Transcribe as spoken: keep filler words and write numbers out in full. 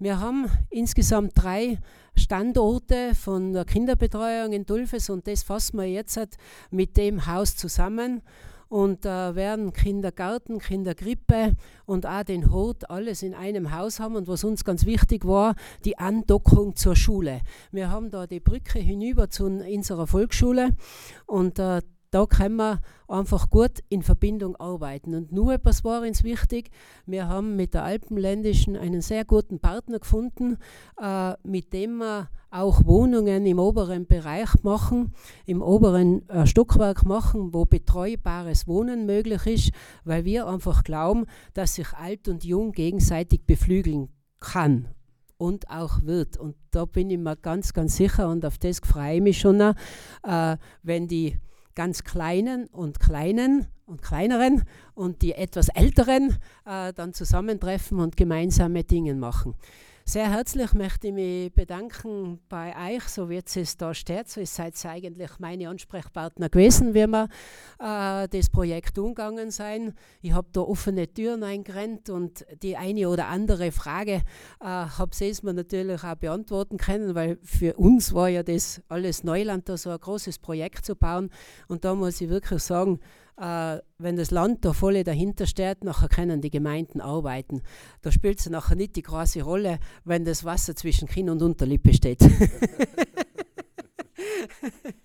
Wir haben insgesamt drei Standorte von der Kinderbetreuung in Dulfes und das fassen wir jetzt mit dem Haus zusammen und äh, werden Kindergarten, Kinderkrippe und auch den Hort alles in einem Haus haben. Und was uns ganz wichtig war, die Andockung zur Schule. Wir haben da die Brücke hinüber zu unserer Volksschule und äh, da können wir einfach gut in Verbindung arbeiten. Und nur etwas war uns wichtig, wir haben mit der Alpenländischen einen sehr guten Partner gefunden, äh, mit dem wir auch Wohnungen im oberen Bereich machen, im oberen äh, Stockwerk machen, wo betreubares Wohnen möglich ist, weil wir einfach glauben, dass sich alt und jung gegenseitig beflügeln kann und auch wird. Und da bin ich mir ganz, ganz sicher und auf das freue ich mich schon, äh, wenn die ganz Kleinen und Kleinen und Kleineren und die etwas Älteren äh, dann zusammentreffen und gemeinsame Dinge machen. Sehr herzlich möchte ich mich bedanken bei euch, so wie es da steht. So seid ihr eigentlich meine Ansprechpartner gewesen, wie wir äh, das Projekt umgegangen sein. Ich habe da offene Türen eingerannt und die eine oder andere Frage äh, habe ich mir natürlich auch beantworten können, weil für uns war ja das alles Neuland, da so ein großes Projekt zu bauen. Und da muss ich wirklich sagen, Uh, wenn das Land da voll dahinter steht, nachher können die Gemeinden arbeiten. Da spielt es nachher nicht die große Rolle, wenn das Wasser zwischen Kinn und Unterlippe steht.